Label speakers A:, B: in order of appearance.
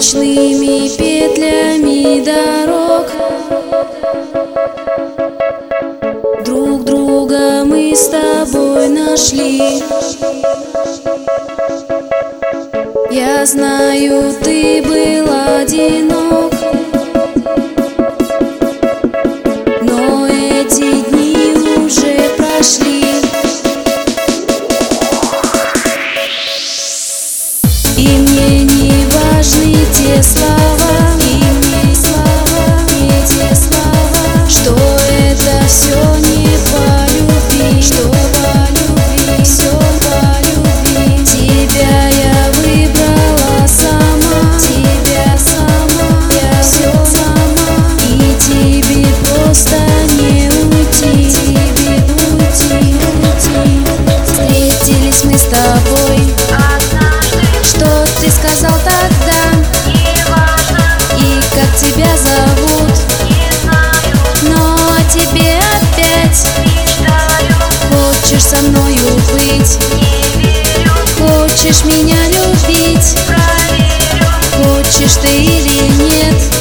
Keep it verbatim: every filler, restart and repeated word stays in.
A: ночными петлями дорог. Друг друга мы с тобой нашли. Я знаю, ты был одинок, но эти дни уже прошли. И мне не важны те слова, и мне слова, не те слова, что это все не по любви, что по любви, все по любви. Тебя я выбрала сама, тебя сама, я все сама, и тебе просто не уйти, тебе уйти, уйти. Встретились мы с тобой, что ты сказал тогда? Не важно. И как тебя зовут? Не знаю. Но о тебе опять мечтаю. Хочешь со мною быть? Не верю. Хочешь меня любить? Проверю. Хочешь ты или нет?